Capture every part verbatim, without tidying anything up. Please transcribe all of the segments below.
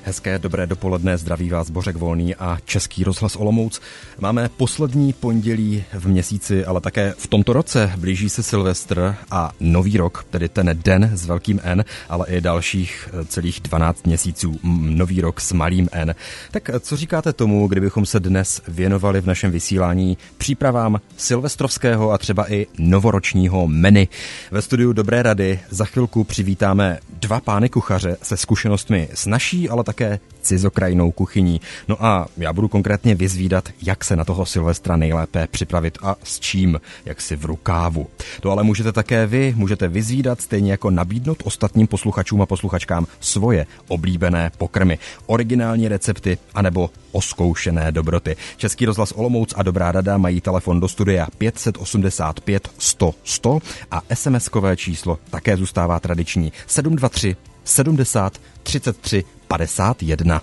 Hezké dobré dopoledne, zdraví vás Bořek Volný a Český rozhlas Olomouc. Máme poslední pondělí v měsíci, ale také v tomto roce blíží se Silvestr a Nový rok, tedy ten den s velkým N, ale i dalších celých dvanáct měsíců Nový rok s malým N. Tak co říkáte tomu, kdybychom se dnes věnovali v našem vysílání přípravám silvestrovského a třeba i novoročního menu? Ve studiu Dobré rady za chvilku přivítáme dva pány kuchaře se zkušenostmi s naší, ale také cizokrajnou kuchyní. No a já budu konkrétně vyzvídat, jak se na toho Silvestra nejlépe připravit a s čím, jak si v rukávu. To ale můžete také vy, můžete vyzvídat, stejně jako nabídnout ostatním posluchačům a posluchačkám svoje oblíbené pokrmy, originální recepty anebo oskoušené dobroty. Český rozhlas Olomouc a Dobrá rada mají telefon do studia pět set osmdesát pět sto sto a SMSkové číslo také zůstává tradiční sedm dva tři sedmdesát třicet tři padesát jedna.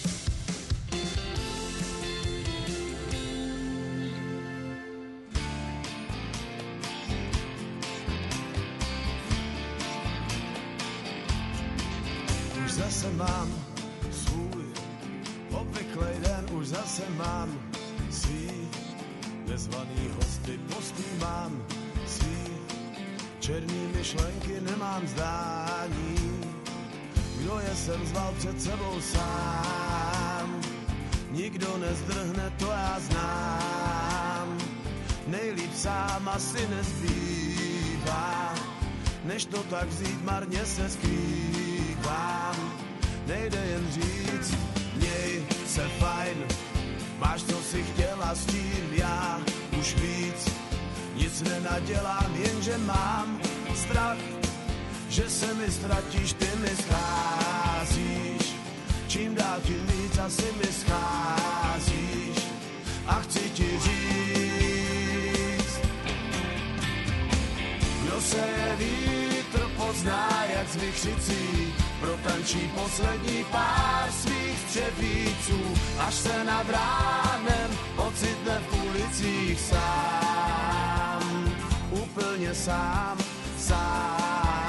Už zase mám svůj obvyklej den, už zase mám svý nezvaný hosty, postý mám svý černý myšlenky, nemám zdání. Kdo je sem zval před sebou sám, nikdo nezdrhne, to já znám. Nejlíp sám asi nezbývá, než to tak vzít, marně se skrývám. Nejde jen říct, měj se fajn, máš co si chtěla, s tím já už víc nic nenadělám, jenže mám strach, že se mi ztratíš, ty mi scházíš, čím dál tím víc asi mi scházíš a chci ti říct, kdo se je vítr pozná, jak z vychřicí protančí poslední pár svých střevíců, až se nad ránem ocitne v ulicích sám, úplně sám, sám.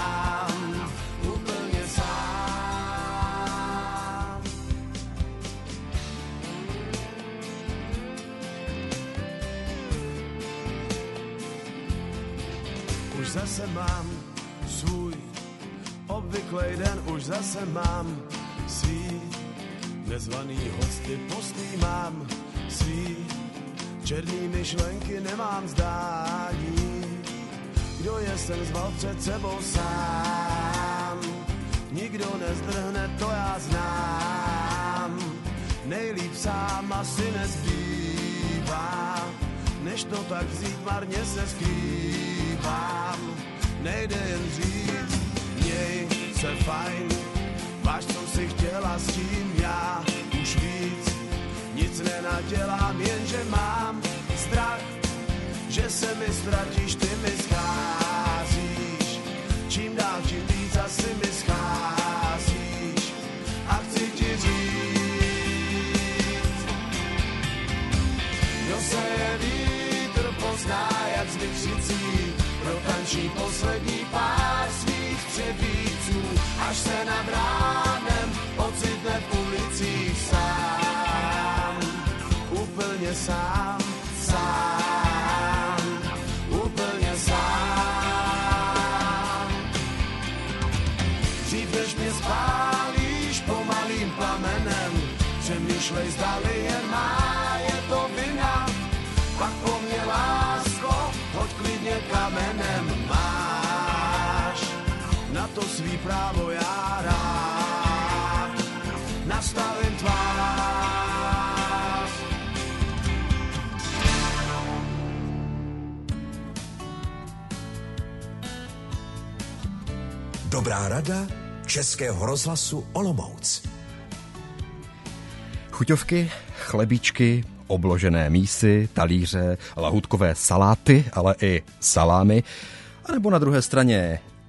Už zase mám svůj obvyklej den, už zase mám svý nezvaný hosty, postý mám svý černý myšlenky, nemám zdání. Kdo je sem zval před sebou sám, nikdo nezdrhne, to já znám. Nejlíp sám asi nezbývá, než to tak vzít, marně se skrývám. Nejde jen říct, měj se fajn, máš co si chtěla, s tím já už víc nic nenadělám, jenže mám strach, že se mi ztratíš, ty mi scházíš, čím dál tím víc asi mi scházíš a chci ti říct, kdo se je vítr pozná, jak z vychřicí protančí poslední pár svých třebíců, až se nad ránem ocitne v ulicích sám, úplně sám, sám, úplně sám. Dřív než mě spálíš pomalým plamenem, přemýšlej, zdali jen má, je to vina, pak po mně lásko, hoď klidně kamenem, máš na to svý právo, já rád nastavím tvář. Dobrá rada Českého rozhlasu Olomouc. Chuťovky, chlebíčky, obložené mísy, talíře, lahůdkové saláty, ale i salámy, anebo na druhé straně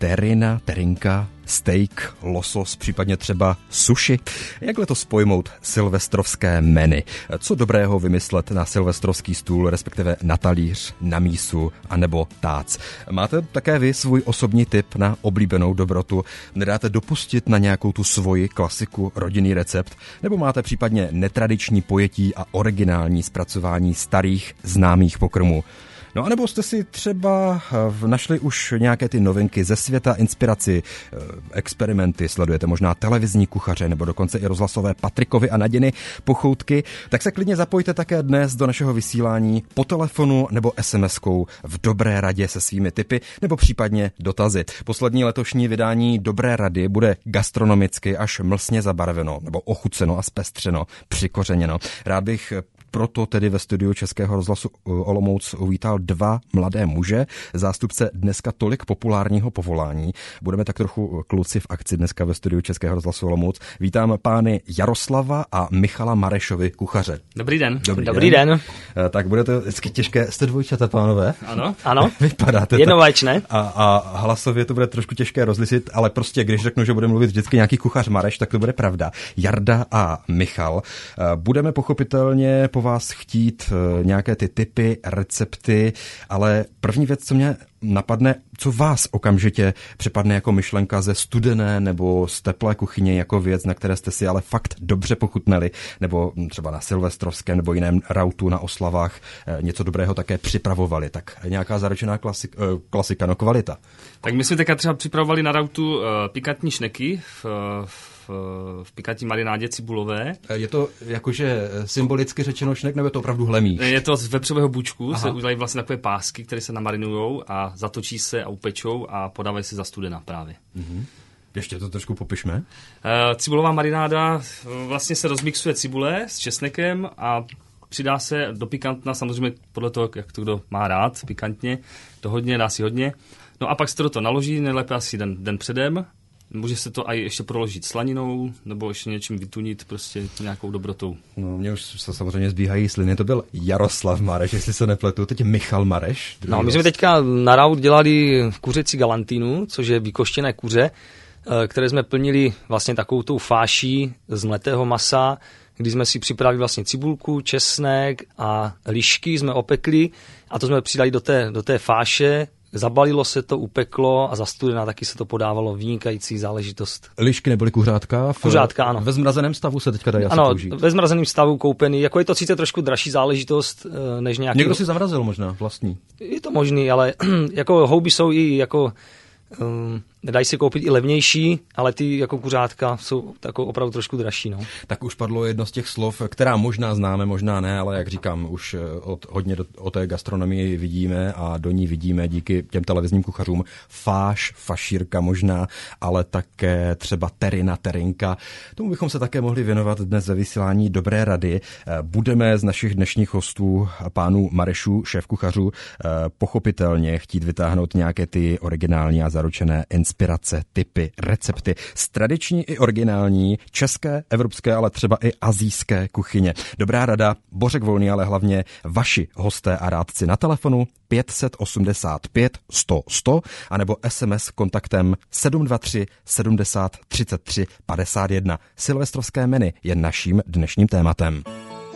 terina, terinka, steak, losos, případně třeba sushi. Jak letos pojmout silvestrovské menu? Co dobrého vymyslet na silvestrovský stůl, respektive na talíř, na mísu anebo tác? Máte také vy svůj osobní tip na oblíbenou dobrotu? Nedáte dopustit na nějakou tu svoji klasiku, rodinný recept? Nebo máte případně netradiční pojetí a originální zpracování starých známých pokrmů? No a nebo jste si třeba našli už nějaké ty novinky ze světa, inspiraci, experimenty, sledujete možná televizní kuchaře nebo dokonce i rozhlasové Patrikovy a Nadiny pochoutky, tak se klidně zapojte také dnes do našeho vysílání po telefonu nebo es em eskou v Dobré radě se svými tipy nebo případně dotazy. Poslední letošní vydání Dobré rady bude gastronomicky až mlsně zabarveno nebo ochuceno a zpestřeno, přikořeněno. Rád bych proto tedy ve studiu Českého rozhlasu Olomouc uvítal dva mladé muže, zástupce dneska tolik populárního povolání. Budeme tak trochu kluci v akci dneska ve studiu Českého rozhlasu Olomouc. Vítám pány Jaroslava a Michala Marešovi, kuchaře. Dobrý den. Dobrý, Dobrý den. den. Tak bude to vždycky těžké. Jste dvojčata, pánové? Ano. Ano. Vypadáte Jednovaječné. A, a hlasově to bude trošku těžké rozlišit, ale prostě když řeknu, že bude mluvit vždycky nějaký kuchař Mareš, tak to bude pravda. Jarda a Michal. Budeme pochopitelně po vás chtít nějaké ty tipy, recepty, ale první věc, co mě napadne, co vás okamžitě připadne jako myšlenka ze studené nebo z teplé kuchyně jako věc, na které jste si ale fakt dobře pochutnali, nebo třeba na silvestrovském nebo jiném rautu na oslavách něco dobrého také připravovali. Tak nějaká zaručená klasik, klasika, no kvalita. Tak my jsme teďka třeba připravovali na rautu uh, pikantní šneky v, v, v pikantní marinádě cibulové. Je to jakože symbolicky řečeno šnek, nebo je to opravdu hlemíš? Je to z vepřového bůčku, Aha. se udělají vlastně takové pásky, které se namarinujou a zatočí se a upečou a podávají se za studena právě. Mm-hmm. Ještě to trošku popišme. Uh, cibulová marináda, vlastně se rozmixuje cibule s česnekem a přidá se do pikantna, samozřejmě podle toho, jak to kdo má rád, pikantně, to hodně, dá si hodně. No a pak se to do toho naloží, nejlépe asi den, den předem. Může se to i ještě proložit slaninou, nebo ještě něčím vytunit, prostě nějakou dobrotou. No, mě už se samozřejmě zbíhají sliny. To byl Jaroslav Mareš, jestli se nepletu. Teď je Michal Mareš. No, my jsme teďka na raut dělali kuřecí galantinu, což je vykoštěné kuře, které jsme plnili vlastně takovou tou fáší z mletého masa, kdy jsme si připravili vlastně cibulku, česnek a lišky jsme opekli a to jsme přidali do té, do té fáše. Zabalilo se to, upeklo a za studena taky se to podávalo, vynikající záležitost. Lišky neboli kuřátka? V, kuřátka, ano. Ve zmrazeném stavu se teďka dají asi ano, použít. Ano, ve zmrazeném stavu koupený. Jako je to sice trošku dražší záležitost, než nějaký... Někdo si zamrazil možná vlastní. Je to možný, ale jako houby jsou i jako... Um, dají se koupit i levnější, ale ty jako kuřátka jsou jako opravdu trošku dražší. No. Tak už padlo jedno z těch slov, která možná známe, možná ne, ale jak říkám, už od, hodně do, o té gastronomii vidíme a do ní vidíme díky těm televizním kuchařům fáš, fašírka možná, ale také třeba terina, terinka. Tomu bychom se také mohli věnovat dnes ve vysílání Dobré rady. Budeme z našich dnešních hostů, pánů Marešů, šéf kuchařů, pochopitelně chtít vytáhnout nějaké ty originální a zaručené inspirace, typy, recepty z tradiční i originální české, evropské, ale třeba i asijské kuchyně. Dobrá rada, Bořek Volný, ale hlavně vaši hosté a rádci na telefonu pět set osmdesát pět sto sto anebo es em es kontaktem sedm dva tři sedmdesát třicet tři padesát jedna. Silvestrovské menu je naším dnešním tématem.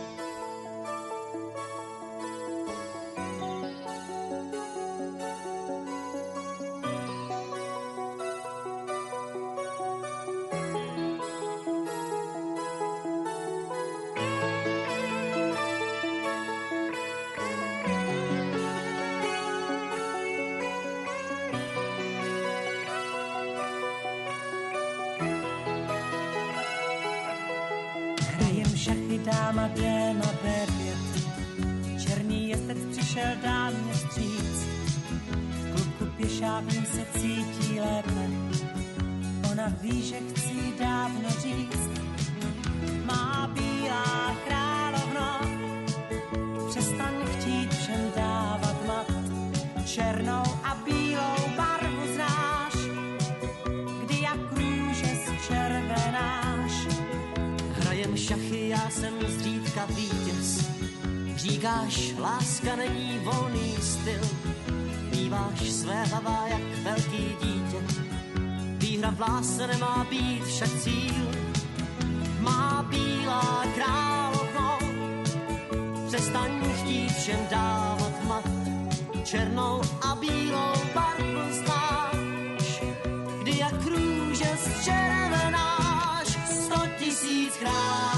Dáma jde na bé pět, černý jezdec přišel dámě vstříc. V klubku pěšáků se cítí lépe, ona ví, že chci dávno říct. Má bílá královno, přestaň chtít všem dávat mat. Černou a bílou barvu znáš, kdy jak růže zčervenáš. Hrajem šachy, já jsem zřídka vítěz. Říkáš, láska není volný styl. Mí Zpíváš své hlava jak velký dítě, výhra v lásce nemá být však cíl. Má bílá královno, přestaň chtít všem dávat mat. Černou a bílou barvu znáš, kdy jak růže zčervenáš sto tisíckrát.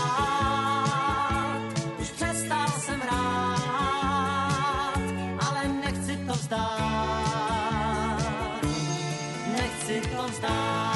Už přestal jsem hrát, ale nechci to vzdát, nechci to vzdát.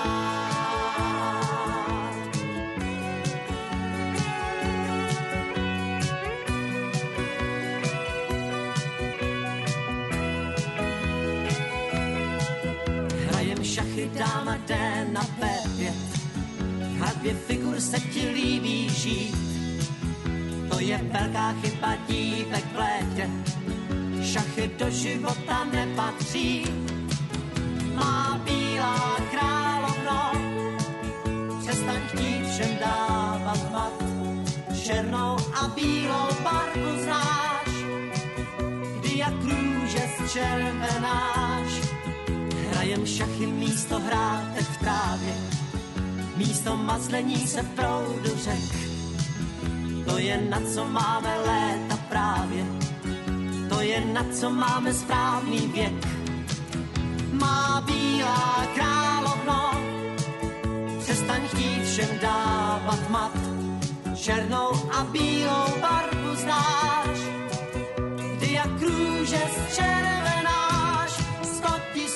Šachy dáma jde na bé pět, v hradbě figur se ti líbí žít. To je velká chyba dívek v létě, šachy do života nepatří. Má bílá královno, přestaň chtít všem dávat mat. Černou a bílou barvu znáš, kdy jak růže zčervenáš. Hrajem šachy místo hrátek v trávě, místo mazlení se v proudu řek. To je na co máme léta právě, to je na co máme správný věk. Má bílá královno, přestaň chtít všem dávat mat. Černou a bílou barvu znáš, kdy jak růže zčervenáš sto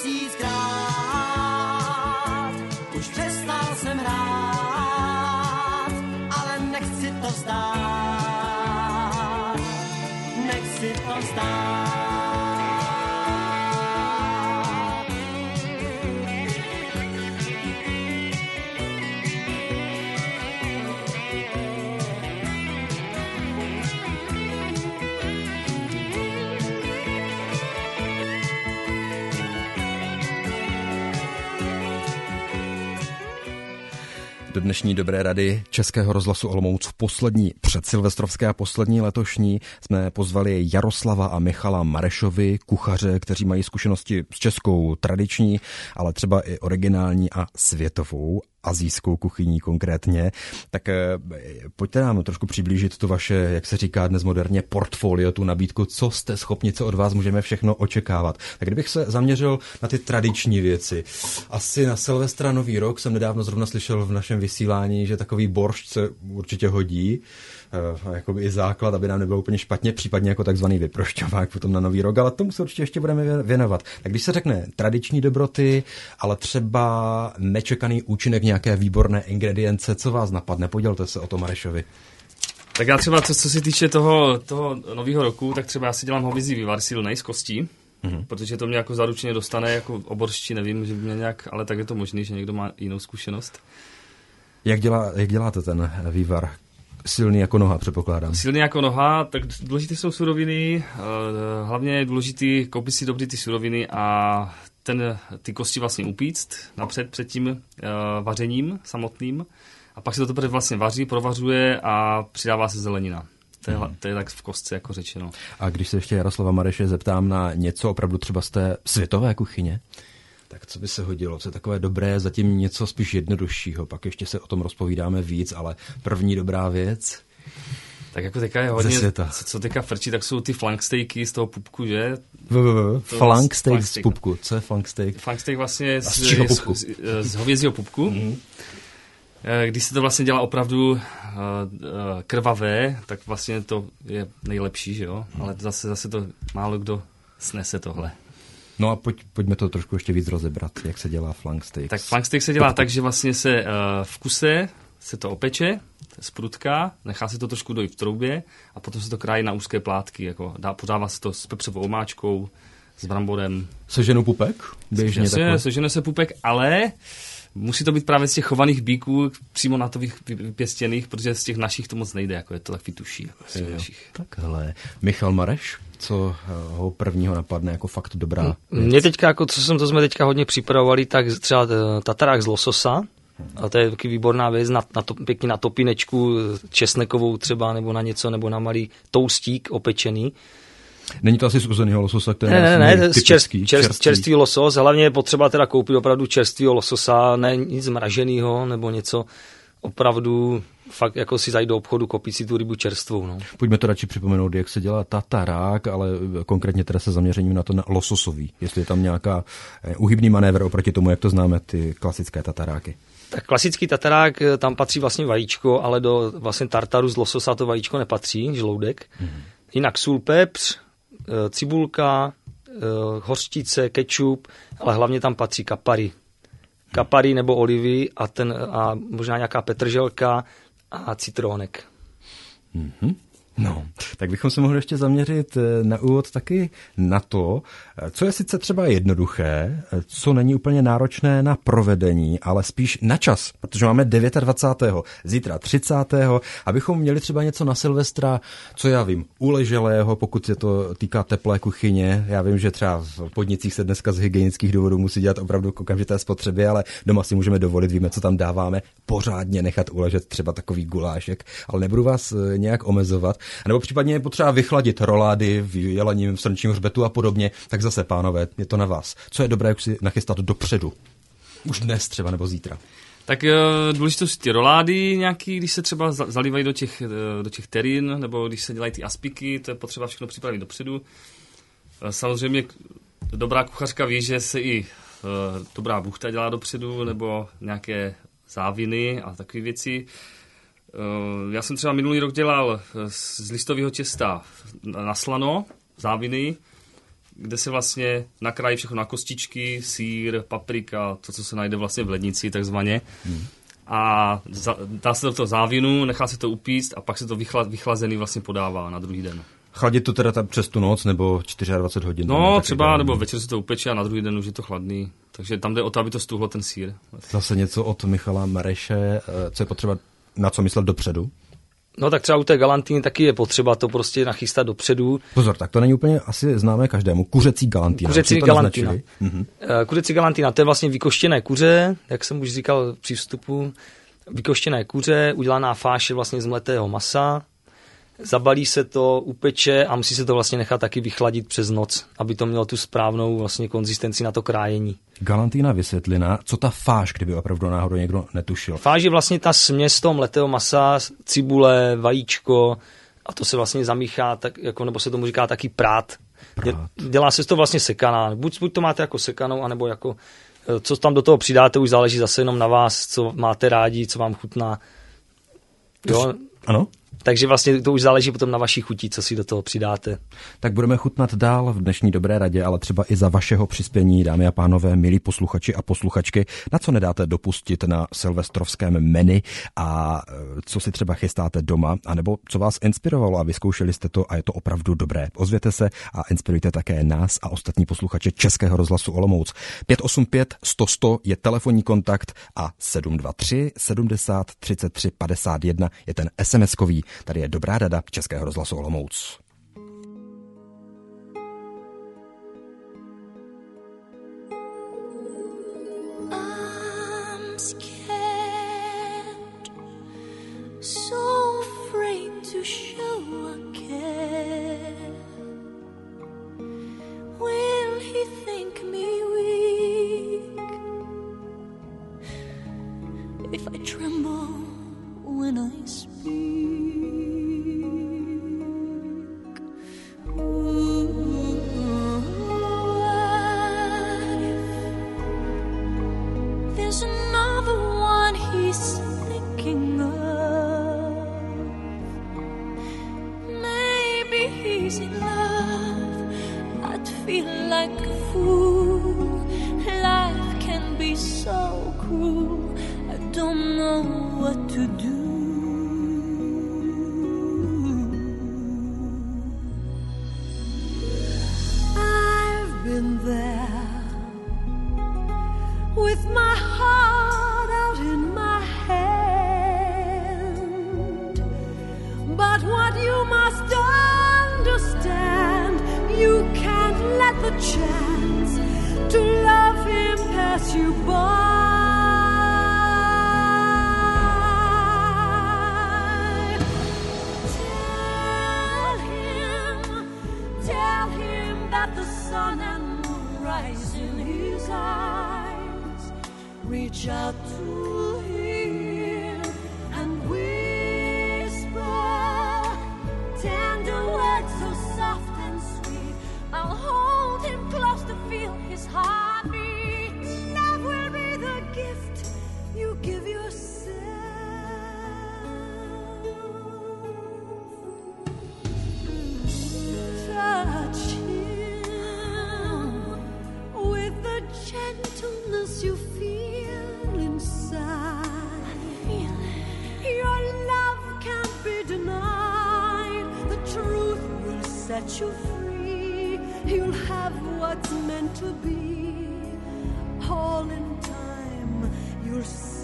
tisíckrát. Už přestal jsem hrát, ale nechci to vzdát, nechci to vzdát. Do dnešní Dobré rady Českého rozhlasu Olomouc v poslední předsilvestrovské a poslední letošní jsme pozvali Jaroslava a Michala Marešovi, kuchaře, kteří mají zkušenosti s českou tradiční, ale třeba i originální a světovou, asijskou kuchyní konkrétně. Tak pojďte nám trošku přiblížit to vaše, jak se říká dnes moderně, portfolio, tu nabídku, co jste schopni, co od vás můžeme všechno očekávat. Tak kdybych se zaměřil na ty tradiční věci. Asi na Silvestra Nový rok jsem nedávno zrovna slyšel v našem vysílání, že takový boršč se určitě hodí, jakoby i základ, aby nám nebylo úplně špatně, případně jako takzvaný vyprošťovák potom na Nový rok, ale tomu se určitě ještě budeme věnovat. Tak když se řekne tradiční dobroty, ale třeba nečekaný účinek nějaké výborné ingredience, co vás napadne? Podělte se o to, Marešovi. Tak já třeba, co, co se týče toho, toho nového roku, tak třeba já si dělám hovězí vývar silnej z kostí, mm-hmm. protože to mě jako zaručeně dostane, jako oborští, nevím, že by mě nějak, ale tak je to možný, že někdo má jinou zkušenost. Jak, dělá, jak děláte ten vývar? Silný jako noha, předpokládám. Silný jako noha, tak důležité jsou suroviny, hlavně je důležitý koupit si dobrý ty suroviny a ten, ty kosti vlastně upíct napřed před tím uh, vařením samotným a pak se to teprve vlastně vaří, provařuje a přidává se zelenina. To je, hmm. to je tak v kostce jako řečeno. A když se ještě Jaroslava Mareše zeptám na něco opravdu třeba z té světové kuchyně, tak co by se hodilo? Co je takové dobré, zatím něco spíš jednoduššího, pak ještě se o tom rozpovídáme víc, ale první dobrá věc... Tak jako teďka je hodně, co, co teďka frčí, tak jsou ty flanksteaky z toho pupku, že? Flanksteak z pupku, co je flanksteak? Flanksteak vlastně z, z, z, z hovězího pupku. Mm-hmm. Když se to vlastně dělá opravdu uh, krvavé, tak vlastně to je nejlepší, že jo? Mm. Ale zase, zase to málo kdo snese tohle. No a pojď, pojďme to trošku ještě víc rozebrat, jak se dělá flanksteak. Tak flanksteak se dělá popku. Tak, že vlastně se uh, v kuse se to opeče, sprutká, nechá se to trošku dojít v troubě a potom se to krájí na úzké plátky, jako dá, podává se to s pepřovou omáčkou, s bramborem. Seženu pupek? Běžně se, sežene se pupek, ale musí to být právě z těch chovaných bíků, přímo na to vypěstěných, protože z těch našich to moc nejde, jako je to takový tuší. Jako z těch našich. Takhle. Michal Mareš, co ho prvního napadne jako fakt dobrá? Mně teďka, jako co jsem to jsme teďka hodně připravovali, tak třeba tatarák z lososa. A to je taky výborná věc, na, na to, pěkně na topinečku česnekovou třeba, nebo na něco, nebo na malý toustík opečený. Není to asi z uzeného lososa, který ne, ne, ne, z čerstvý, čerstvý. čerstvý losos, hlavně je potřeba teda koupit opravdu čerstvýho lososa, ne nic zmraženého nebo něco opravdu, fakt jako si zajít do obchodu, koupit si tu rybu čerstvou. No. Pojďme to radši připomenout, jak se dělá tatarák, ale konkrétně teda se zaměřením na to na lososový, jestli je tam nějaká uhybný manévr oproti tomu, jak to známe, ty klasické tataráky. Tak klasický tatarák, tam patří vlastně vajíčko, ale do vlastně tartaru z lososa to vajíčko nepatří, žloudek. Hmm. Jinak sůl, pepř, cibulka, hořčice, kečup, ale hlavně tam patří kapary. Kapary nebo olivy a, ten, a možná nějaká petrželka a citronek. Mm-hmm. No, tak bychom se mohli ještě zaměřit na úvod taky na to, co je sice třeba jednoduché, co není úplně náročné na provedení, ale spíš na čas, protože máme dvacátého devátého zítra třicátého abychom měli třeba něco na Silvestra, co já vím, uleželého, pokud se to týká teplé kuchyně. Já vím, že třeba v podnicích se dneska z hygienických důvodů musí dělat opravdu k okamžité spotřebě, ale doma si můžeme dovolit, víme, co tam dáváme, pořádně nechat uležet třeba takový gulášek, ale nebudu vás nějak omezovat. A nebo případně je potřeba vychladit rolády v jelením, v srnčím hřbetu a podobně, tak zase, pánové, je to na vás. Co je dobré už si nachystat dopředu? Už dnes třeba nebo zítra. Tak důležité jsou ty rolády nějaký, když se třeba zalívají do těch, do těch terín, nebo když se dělají ty aspiky, to je potřeba všechno připravit dopředu. Samozřejmě dobrá kuchařka ví, že se i dobrá buchta dělá dopředu, nebo nějaké záviny a takové věci. Já jsem třeba minulý rok dělal z listového těsta na slano, záviny, kde se vlastně nakrájí všechno na kostičky, sýr, paprika, to, co se najde vlastně v lednici takzvaně. Hmm. A dá se do toho závinu, nechá se to upíct a pak se to vychla, vychlazený vlastně podává na druhý den. Chladit to teda přes tu noc nebo dvacet čtyři hodin? No třeba, nebo večer se to upeče a na druhý den už je to chladný. Takže tam jde o to, aby to stuhlo ten sýr. Zase něco od Michala Mereše, co je potřeba na co myslet dopředu? No tak třeba u té galantiny taky je potřeba to prostě nachystat dopředu. Pozor, tak to není úplně asi známé každému. Kuřecí galantina. Kuřecí galantina. Mhm. Kuřecí galantina, to je vlastně vykoštěné kuře, jak jsem už říkal při vstupu. Vykoštěné kuře, udělaná fáše vlastně z mletého masa. Zabalí se to, upeče a musí se to vlastně nechat taky vychladit přes noc, aby to mělo tu správnou vlastně konzistenci na to krájení. Galantina vysvětlina, co ta fáš, kdyby opravdu náhodou někdo netušil? Fáš je vlastně ta směs toho mletého masa, cibule, vajíčko a to se vlastně zamíchá, tak, jako, nebo se tomu říká taky prát. prát. Dělá se to vlastně sekaná. Buď, buď to máte jako sekanou, anebo jako, co tam do toho přidáte, už záleží zase jenom na vás, co máte rádi, co vám chutná. Jo? Ano? Takže vlastně to už záleží potom na vaší chutí, co si do toho přidáte. Tak budeme chutnat dál v dnešní Dobré radě, ale třeba i za vašeho přispění, dámy a pánové, milí posluchači a posluchačky, na co nedáte dopustit na silvestrovském menu a co si třeba chystáte doma, anebo co vás inspirovalo a vyzkoušeli jste to a je to opravdu dobré. Ozvěte se a inspirujte také nás a ostatní posluchače Českého rozhlasu Olomouc. pět osm pět sto sto je telefonní kontakt a sedm dva tři sedmdesát třicet tři padesát jedna je ten SMSkový. Tady je Dobrá rada Českého rozhlasu Olomouc. I'm scared, so afraid to show I care. Will he think me weak if I tremble when I speak? There's another one he's thinking of. Maybe he's in love. I'd feel like a fool. Life can be so cruel. I don't know what to do. I've been there with my heart out in my hand. But what you must understand, you can't let the chance to love him pass you by. Tell him, tell sunrise in his eyes. Reach out to him and whisper tender words so soft and sweet. I'll hold him close to feel his heartbeat. Love will be the gift you give yourself. Touch him with the gentleness you feel inside. Your love can't be denied. The truth will set you free. You'll have what's meant to be. All in time you'll see.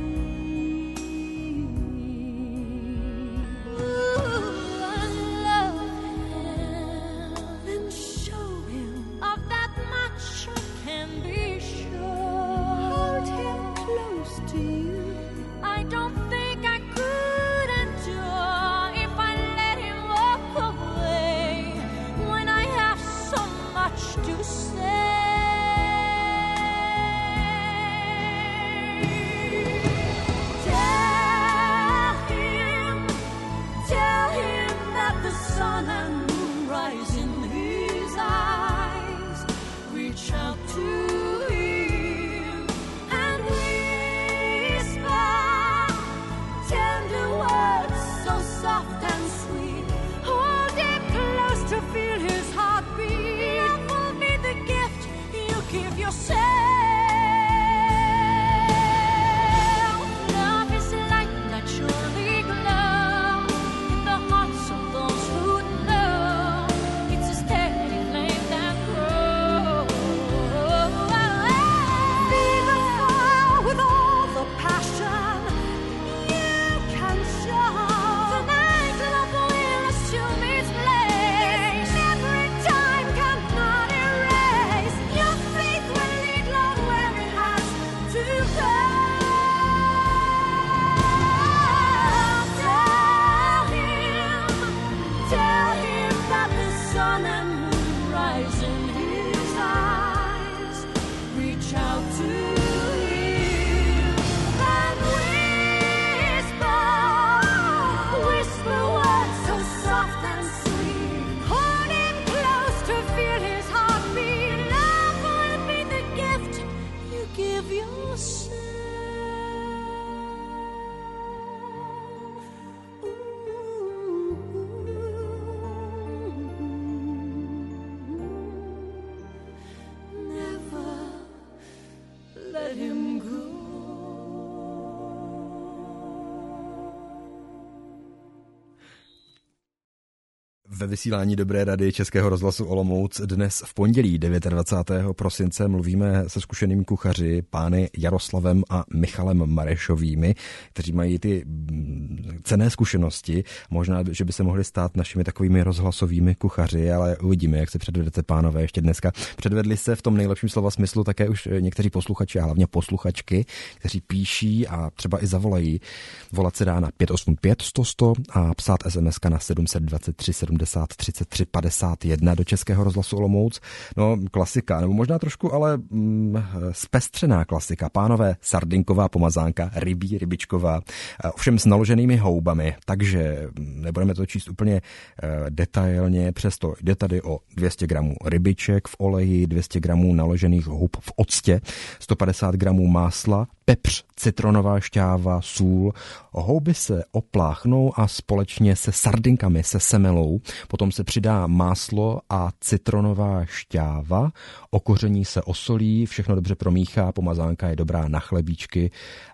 Ve vysílání Dobré rady Českého rozhlasu Olomouc dnes v pondělí dvacátého devátého prosince mluvíme se zkušenými kuchaři pány Jaroslavem a Michalem Marešovými, kteří mají ty cenné zkušenosti. Možná, že by se mohli stát našimi takovými rozhlasovými kuchaři, ale uvidíme, jak se předvedete, pánové, ještě dneska. Předvedli se v tom nejlepším slova smyslu také už někteří posluchači a hlavně posluchačky, kteří píší a třeba i zavolají. Volat se dá na pět osm pět sto sto a psát es em eska na sedm set dvacet tři sedmdesát třicet tři padesát jedna do Českého rozhlasu Olomouc. No, klasika, nebo možná trošku, ale mm, zpestřená klasika. Pánové, sardinková pomazánka, rybí, rybičková, ovšem s naloženými houbami, takže nebudeme to číst úplně uh, detailně, přesto jde tady o dvě stě gramů rybiček v oleji, dvě stě gramů naložených houb v octě, sto padesát gramů másla, pepř, citronová šťáva, sůl. Houby se opláchnou a společně se sardinkami, se semelou. Potom se přidá máslo a citronová šťáva. Okoření se osolí, všechno dobře promíchá. Pomazánka je dobrá na chlebíčky,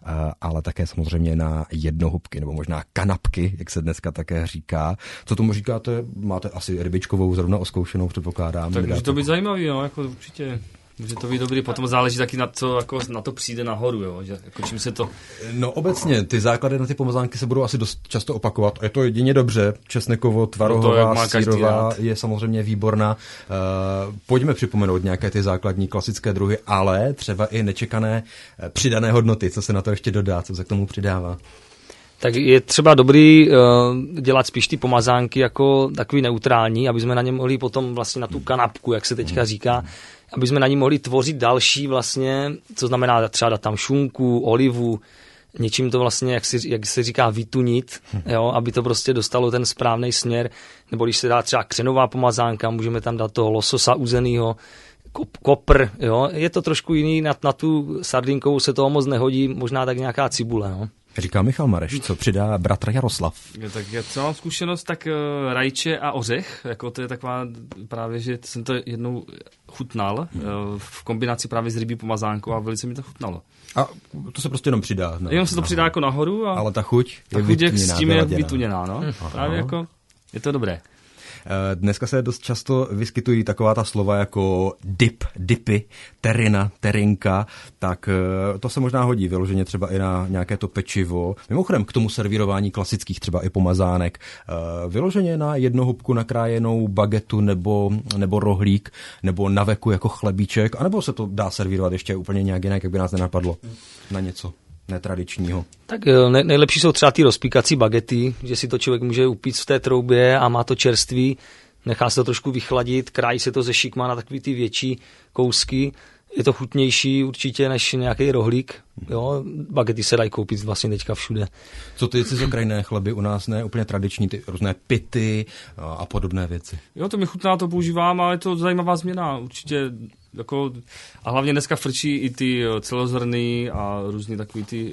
ale také samozřejmě na jednohubky, nebo možná kanapky, jak se dneska také říká. Co tomu říkáte? Máte asi rybičkovou zrovna oskoušenou, předpokládám. Tak může to být zajímavý, no, jako určitě. Může to být dobrý, potom záleží taky na to, jako na to přijde nahoru, jo, že jako čím se to... No obecně, ty základy na ty pomazánky se budou asi dost často opakovat. Je to jedině dobře, česnekovo, tvarohová, no sírová je samozřejmě výborná. Uh, pojďme připomenout nějaké ty základní klasické druhy, ale třeba i nečekané přidané hodnoty, co se na to ještě dodá, co se k tomu přidává. Tak je třeba dobrý uh, dělat spíš ty pomazánky jako takový neutrální, aby jsme na ně mohli potom vlastně na tu kanapku, jak se teďka říká, aby jsme na ní mohli tvořit další vlastně, co znamená třeba dát tam šunku, olivu, něčím to vlastně, jak, si, jak se říká, vytunit, jo, aby to prostě dostalo ten správný směr, nebo když se dá třeba křenová pomazánka, můžeme tam dát toho lososa uzenýho, kop, kopr, jo, je to trošku jiný, na, na tu sardinkovou se toho moc nehodí, možná tak nějaká cibule, no. Říká Michal Mareš, co přidá bratr Jaroslav. Tak já co mám zkušenost, tak uh, rajče a ořech, jako to je taková právě, že jsem to jednou chutnal uh, v kombinaci právě s rybí pomazánkou a velice mi to chutnalo. A to se prostě jenom přidá. No, jenom se to přidá jako nahoru. A ale ta chuť je ta chuť vytuněná, s tím je vytuněná, no. Aha. Právě jako je to dobré. Dneska se dost často vyskytují taková ta slova jako dip, dipy, terina, terinka, tak to se možná hodí vyloženě třeba i na nějaké to pečivo. Mimochodem k tomu servírování klasických třeba i pomazánek. Vyloženě na jednohubku nakrájenou bagetu nebo, nebo rohlík, nebo na veku jako chlebíček, anebo se to dá servírovat ještě úplně nějak jinak, jak by nás nenapadlo na něco netradičního. Tak nej, nejlepší jsou třeba ty rozpíkací bagety, že si to člověk může upít v té troubě a má to čerství, nechá se to trošku vychladit, krájí se to ze šikma na takový ty větší kousky, je to chutnější určitě než nějaký rohlík. Jo, bagety se dají koupit vlastně teďka všude. Co ty cizokrajné chleby u nás, ne úplně tradiční, ty různé pity a podobné věci? Jo, to mi chutná, to používám, ale je to zajímavá změna, určitě. Jako, a hlavně dneska frčí i ty celozrnný a různý takový ty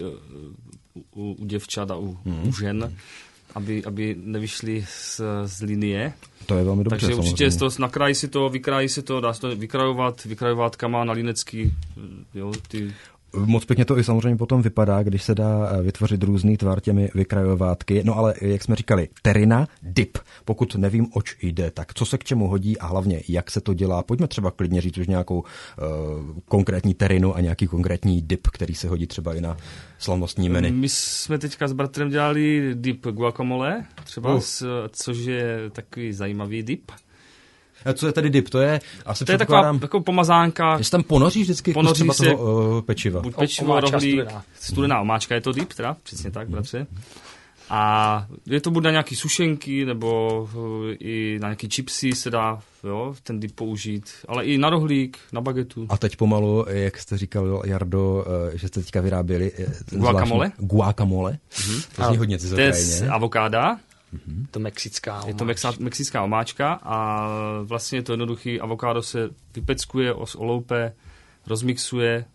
u, u děvčat a u, hmm. u žen, aby, aby nevyšly z, z linie. To je velmi dobře. Takže určitě to, nakrájí si to, vykrájí si to, dá se to vykrajovat, vykrajovátkama na linecký, jo, ty... Moc pěkně to i samozřejmě potom vypadá, když se dá vytvořit různý tvar těmi vykrajovátky. No ale, jak jsme říkali, terina, dip. Pokud nevím, oč jde, tak co se k čemu hodí a hlavně, jak se to dělá. Pojďme třeba klidně říct už nějakou uh, konkrétní terinu a nějaký konkrétní dip, který se hodí třeba i na slavnostní menu. My jsme teďka s bratrem dělali dip guacamole, třeba, uh. s, což je takový zajímavý dip. Co je tedy dip? To je asi to je taková jako pomazánka. Jestli tam ponoří vždycky kus třeba se, toho uh, pečiva. Buď pečivo, rohlík, studená. studená omáčka, je to dip teda, přesně tak, bratře. A je to buď na nějaký sušenky, nebo uh, i na nějaký chipsy se dá, jo, ten dip použít, ale i na rohlík, na bagetu. A teď pomalu, jak jste říkal, Jardo, uh, že jste teďka vyráběli guacamole. Guacamole. Mm-hmm. To zní hodně cizokrajně. To je z avokáda. Mm-hmm. To mexická omáčka. Je to mexa, mexická omáčka a vlastně je to jednoduchý. Avokádo se vypeckuje, oloupe, rozmixuje.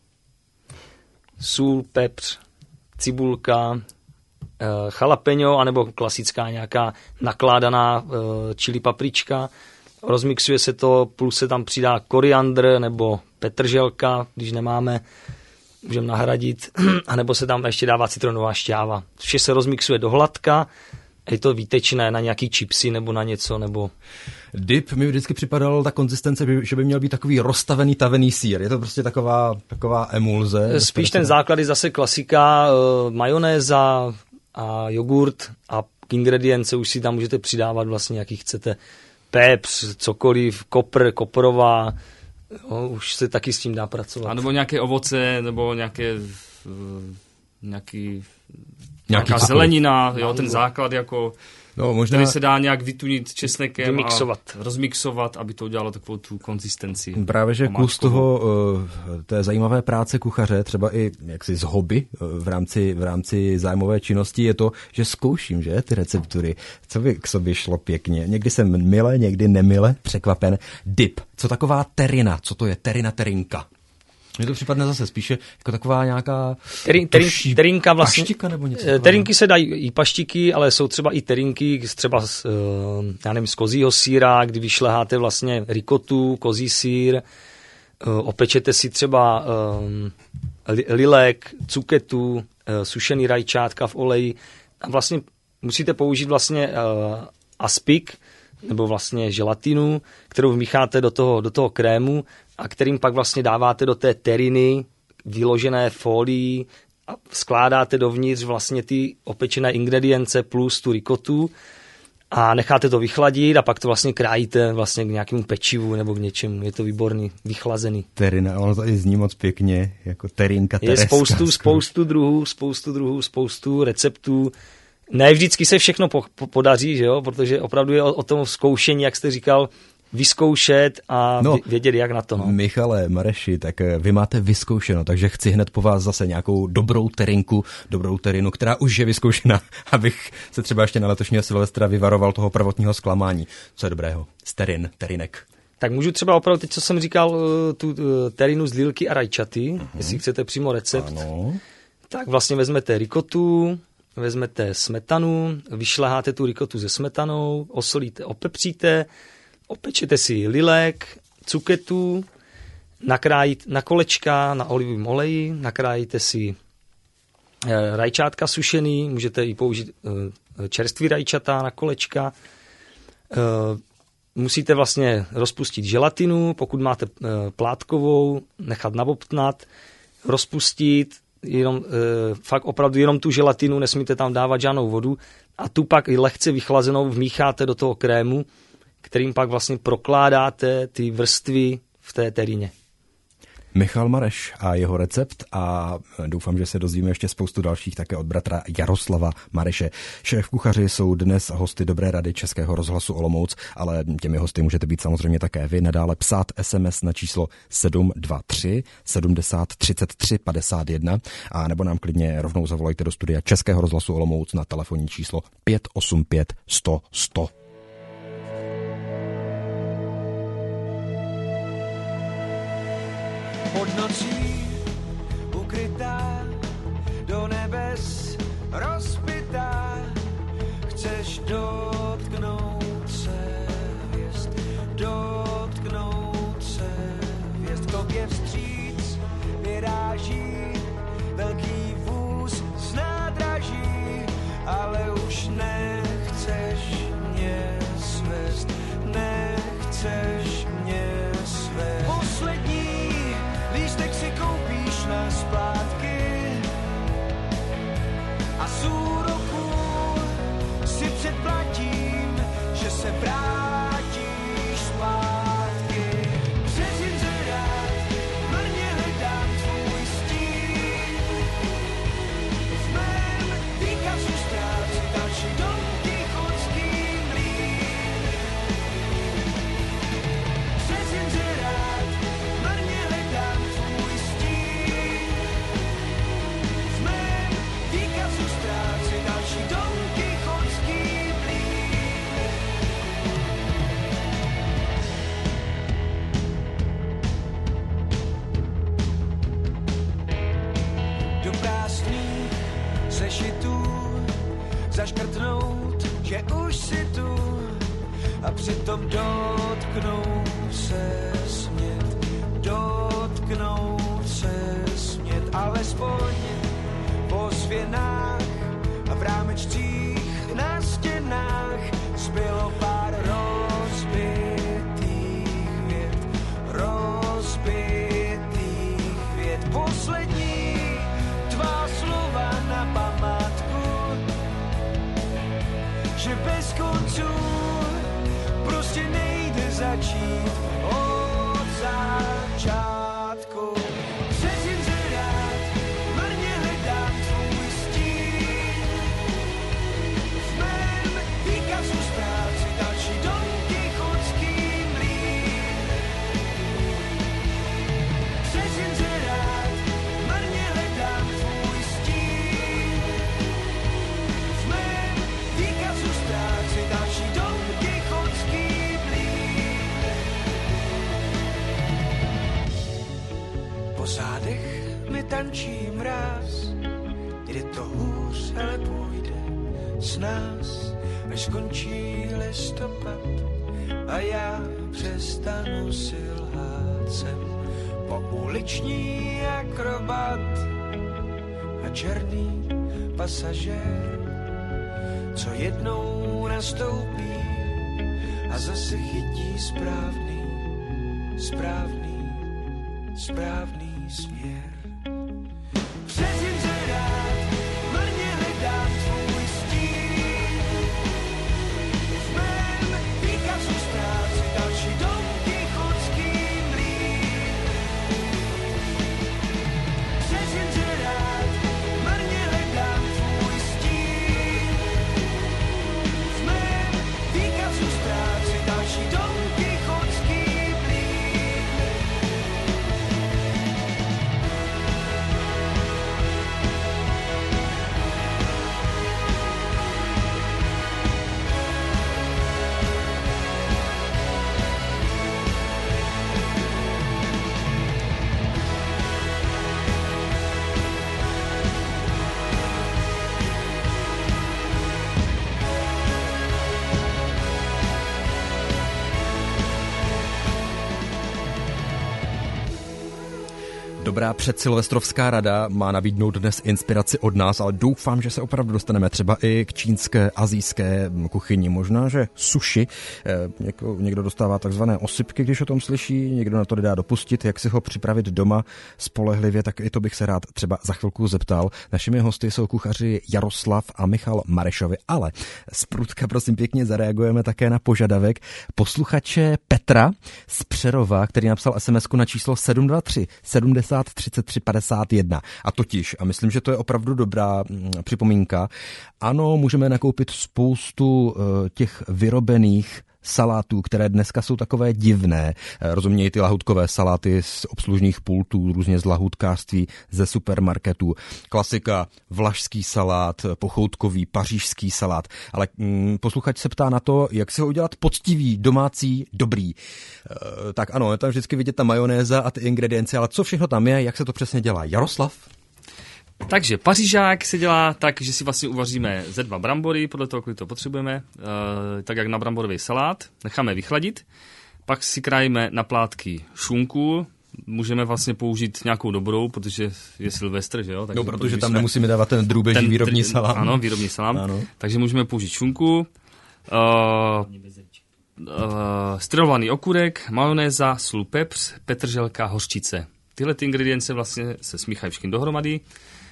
Sůl, pepř, cibulka, jalapeňo, anebo klasická nějaká nakládaná chili paprička. Rozmixuje se to, plus se tam přidá koriandr nebo petrželka, když nemáme, můžeme nahradit, anebo se tam ještě dává citronová šťáva. Vše se rozmixuje do hladka. Je to výtečné na nějaký chipsy nebo na něco, nebo... Dip mi vždycky připadalo ta konzistence, že by měl být takový roztavený tavený sýr. Je to prostě taková, taková emulze. Spíš ten základ je zase klasika, uh, majonéza a jogurt a k ingredience už si tam můžete přidávat vlastně, jaký chcete. Pepř, cokoliv, kopr, koprová, jo, už se taky s tím dá pracovat. A nebo nějaké ovoce, nebo nějaké... Uh, nějaký... Nějaký Nějaká zelenina, jo, ten základ, jako, no, možná... který se dá nějak vytunit česnekem Vymixovat. a rozmixovat, aby to udělalo takovou tu konzistenci. Právě, že kus toho, té zajímavé práce kuchaře, třeba i jaksi z hobby v rámci, v rámci zájmové činnosti, je to, že zkouším, že, ty receptury, co by k sobě šlo pěkně. Někdy jsem mile, někdy nemile překvapen. Dip, co taková terina, co to je terina, terinka? Mně to připadne zase spíše jako taková nějaká terin, terin, terinka vlastně, paštika nebo něco. Terinky se dají i paštiky, ale jsou třeba i terinky, třeba z, já nevím, z kozího sýra, kdy vyšleháte vlastně rikotu, kozí sýr, opečete si třeba lilek, cuketu, sušený rajčátka v oleji a vlastně musíte použít vlastně aspik, nebo vlastně želatinu, kterou vmícháte do toho, do toho krému a kterým pak vlastně dáváte do té teriny vyložené folii a skládáte dovnitř vlastně ty opečené ingredience plus tu rikotu a necháte to vychladit a pak to vlastně krájíte vlastně k nějakému pečivu nebo k něčemu. Je to výborný, vychlazený. Terina, ono to i zní moc pěkně, jako terinka tereska. Je spoustu, spoustu druhů, spoustu druhů, spoustu receptů. Ne vždycky se všechno po, po, podaří, že jo? Protože opravdu je o, o tom zkoušení, jak jste říkal, vyzkoušet a no, vědět, jak na to. No. Michale, Mareši, tak vy máte vyzkoušeno, takže chci hned po vás zase nějakou dobrou terinku, dobrou terinu, která už je vyzkoušena, abych se třeba ještě na letošního Silvestra vyvaroval toho prvotního zklamání. Co je dobrého? Sterin, terinek. Tak můžu třeba opravdu, teď co jsem říkal, tu terinu z lílky a rajčaty, uh-huh. jestli chcete přímo recept. Ano. Tak vlastně vezmete rikotu, vezmete smetanu, vyšleháte tu rikotu se smetanou, osolíte, opepříte, opečete si lilek, cuketu, nakrájit na kolečka na olivovém oleji, nakrájíte si e, rajčátka sušený, můžete i použít e, čerstvý rajčata na kolečka. E, musíte vlastně rozpustit želatinu, pokud máte e, plátkovou, nechat nabobtnat, rozpustit, jenom, e, fakt opravdu jenom tu želatinu, nesmíte tam dávat žádnou vodu a tu pak lehce vychlazenou vmícháte do toho krému, kterým pak vlastně prokládáte ty vrstvy v té terině. Michal Mareš a jeho recept a doufám, že se dozvíme ještě spoustu dalších také od bratra Jaroslava Mareše. Šéf kuchaři jsou dnes hosty Dobré rady Českého rozhlasu Olomouc, ale těmi hosty můžete být samozřejmě také vy. Nadále psát es em es na číslo sedm dva tři sedmdesát třicet tři padesát jedna a nebo nám klidně rovnou zavolejte do studia Českého rozhlasu Olomouc na telefonní číslo pět osm pět sto sto. Pod nocí ukrytá, do nebes rozpitá, chceš dotknout se hvězd, dotknout se hvězd. K tobě vstříc vyráží velký vůz z nádraží, ale už nechceš mě svést, nechceš mě svést. Poslední lístek si koupíš na splátky a z úroku si předplatím, že se vrátíš zpátky. Přes inzerát marně hledám tvůj stín, v mém výkazu ztrácí další Don Kichotský mlýn. Přes inzerát marně hledám tvůj stín, v mém výkazu ztrácí další Don Kichotský mlýn. Do prázdných sešitů zaškrtnout, že už si tu a přitom dotknout se smět, dotknout se smět, alespoň po svěnách a v rámečcích na stěnách zbylo pár rozbitých vět, rozbitých vět. Poslední tvá slova na památku, že bez konců prostě nejde začít od začátku. Přes inzerát marně hledám tvůj stín, v mém výkazu ztrácí další Don Kichotský mlýn. Přes inzerát marně hledám tvůj stín, v mém výkazu ztrácí další Don Kichotský mlýn. Po zádech mi tančí mráz, kde to hůř, ale půjde s nás, až skončí listopad a já přestanu si lhát. Jsem pouliční akrobat a černý pasažér, co jednou nastoupí a zase chytí správný, správný, správný směr. Přes inzerát marně hledám tvůj stín, v mém výkazu ztrácí další Don Kichotský mlýn. Přes inzerát marně hledám tvůj stín, Dobrá předsilvestrovská rada má nabídnout dnes inspiraci od nás, ale doufám, že se opravdu dostaneme třeba i k čínské, asijské kuchyni. Možná, že sushi. Někdo, někdo dostává takzvané osypky, když o tom slyší, někdo na to nedá dopustit, jak si ho připravit doma spolehlivě, tak i to bych se rád třeba za chvilku zeptal. Našimi hosty jsou kuchaři Jaroslav a Michal Marešovi, ale zprudka prosím pěkně zareagujeme také na požadavek posluchače Petra z Přerova, který napsal es em esku na číslo sedm dva tři sedmdesát třicet tři padesát jedna. A totiž, a myslím, že to je opravdu dobrá mm, připomínka, ano, můžeme nakoupit spoustu uh, těch vyrobených salátů, které dneska jsou takové divné. Rozumějí ty lahutkové saláty z obslužných pultů, různě z lahutkářství, ze supermarketů. Klasika, vlašský salát, pochoutkový, pařížský salát. Ale mm, posluchač se ptá na to, jak si ho udělat poctivý, domácí, dobrý. E, tak ano, je tam vždycky vidět ta majonéza a ty ingredience, ale co všechno tam je, jak se to přesně dělá? Jaroslav? Takže pařížák se dělá tak, že si vlastně uvaříme ze dva brambory, podle toho, kolik to potřebujeme, e, tak jak na bramborový salát, necháme vychladit, pak si krájíme na plátky šunku, můžeme vlastně použít nějakou dobrou, protože je Silvestr, že jo? Takže no, protože tam nemusíme dávat ten drůbeží ten, výrobní salám. Ano, výrobní salám, ano. Takže můžeme použít šunku, uh, uh, strilovaný okurek, majonéza, sůl, pepř, petrželka, hořčice. Tyhle ty ingredience vlastně se smíchají všechny dohromady.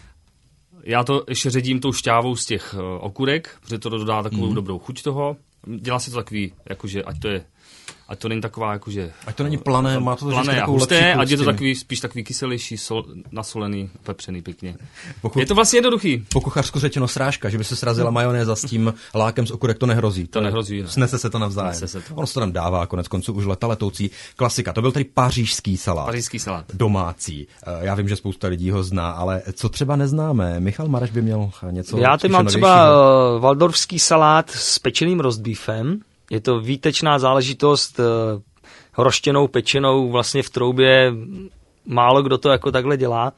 Já to ještě ředím tou šťávou z těch uh, okurek, protože to dodá takovou mm. dobrou chuť toho. Dělá se to takový, jakože, ať to je, ať to není taková, jakože... Ať to není plané, má to plané a husté, ať je to takový, spíš takový kyselější, sol, nasolený, pepřený pěkně. Pokud, je to vlastně jednoduchý. Po kuchařsku řečeno srážka, že by se srazila majonéza s tím lákem z okurek, to nehrozí. To, to nehrozí. Ne. Snese se to navzájem. Se to. Ono se to tam dává, konec konců už leta letoucí. Klasika, to byl tedy pařížský salát. Pařížský salát. Domácí. Já vím, že spousta lidí ho zná, ale co třeba neznáme? Michal Mareš by měl něco. Já teď mám třeba uh, waldorfský salát s pečeným rostbífem. Je to výtečná záležitost, roštěnou, pečenou vlastně v troubě. Málo kdo to jako takhle dělá.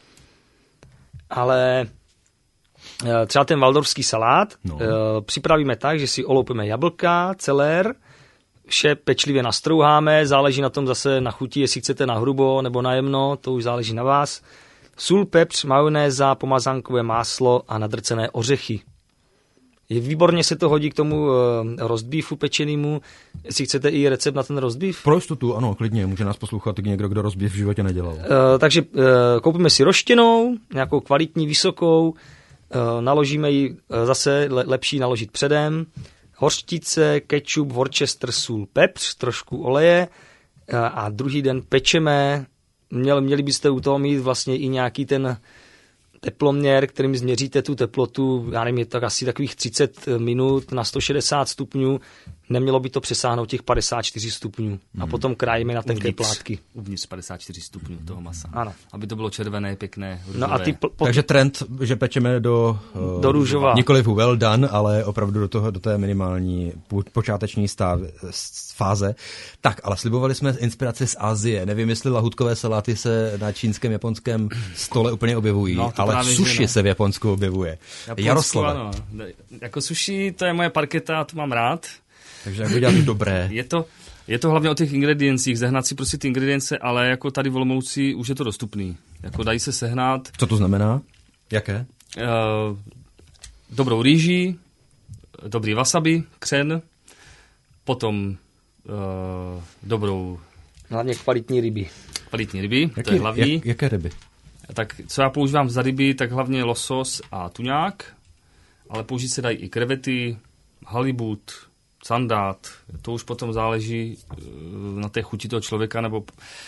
Ale třeba ten waldorfský salát no. připravíme tak, že si oloupíme jablka, celér, vše pečlivě nastrouháme, záleží na tom zase na chuti, jestli chcete na hrubo nebo na jemno, to už záleží na vás. Sůl, pepř, majonéza, pomazánkové máslo a nadrcené ořechy. Je výborně se to hodí k tomu uh, rostbífu pečenému. Jestli chcete i recept na ten rostbíf? Pro jistotu, ano, klidně. Může nás poslouchat i někdo, kdo rostbíf v životě nedělal. Uh, takže uh, koupíme si roštěnou, nějakou kvalitní, vysokou, uh, naložíme ji uh, zase le- lepší naložit předem. Hořčice, kečup, Worcester, sůl, pepř, trošku oleje uh, a druhý den pečeme. Měl, měli byste u toho mít vlastně i nějaký ten teploměr, kterým změříte tu teplotu, já nevím, je tak asi takových třicet minut na sto šedesát stupňů, nemělo by to přesáhnout těch padesát čtyři stupňů. Hmm. A potom krájíme na tenké plátky. Uvnitř padesát čtyři stupňů toho masa. Ano. Aby to bylo červené, pěkné, růžové. No a ty pl- Takže trend, že pečeme do, uh, do růžova. Nikoliv well done, ale opravdu do, toho, do té minimální počáteční stav, fáze. Tak, ale slibovali jsme inspiraci z Asie. Nevím, jestli lahutkové saláty se na čínském, japonském stole úplně objevují, no, ale sushi se v Japonsku objevuje. Jaroslave. Jako sushi, to je moje parketa, to mám rád. Takže jak udělat dobré. Je to, je to hlavně o těch ingrediencích, zehnat si prostě ty ingredience, ale jako tady v Olomouci už je to dostupný. Jako dají se sehnat. Co to znamená? Jaké? Uh, dobrou rýži, dobrý wasabi, křen, potom uh, dobrou... Hlavně kvalitní ryby. Kvalitní ryby, Jaký, to je hlavní. Jak, jaké ryby? Tak co já používám za ryby, tak hlavně losos a tuňák, ale použít se dají i krevety, halibut, sandát, to už potom záleží na té chuti toho člověka, nebo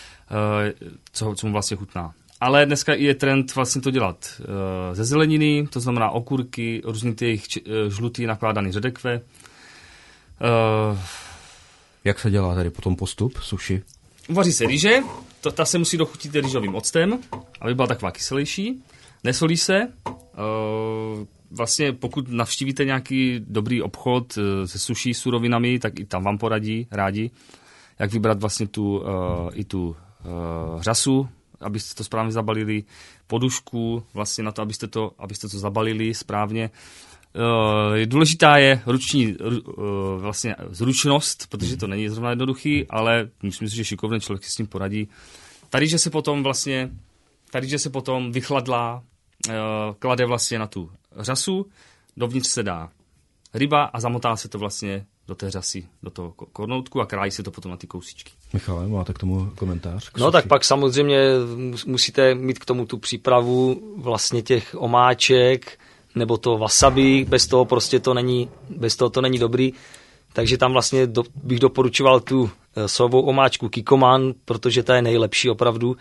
co, co mu vlastně chutná. Ale dneska je trend vlastně to dělat ze zeleniny, to znamená okurky, různý ty žlutý nakládaný ředekve. Jak se dělá tady potom postup sushi? Uvaří se rýže, to, ta se musí dochutit rýžovým octem, aby byla taková kyselější. Nesolí se. Vlastně pokud navštívíte nějaký dobrý obchod se sushi surovinami, tak i tam vám poradí rádi, jak vybrat vlastně tu, uh, i tu uh, řasu, abyste to správně zabalili, podušku vlastně na to, abyste to, abyste to zabalili správně. Uh, důležitá je ruční, uh, vlastně zručnost, protože to není zrovna jednoduchý, ale myslím si, že šikovný člověk si s tím poradí. Tady, že se potom vlastně ta rýže se potom vychladlá, uh, klade vlastně na tu řasu, dovnitř se dá ryba a zamotá se to vlastně do té řasy, do toho kornoutku a krájí se to potom na ty kousíčky. Michale, máte k tomu komentář? K no tak pak samozřejmě musíte mít k tomu tu přípravu vlastně těch omáček nebo to wasabi, bez toho prostě to není, bez toho to není dobrý. Takže tam vlastně do, bych doporučoval tu sojovou omáčku Kikkoman, protože ta je nejlepší opravdu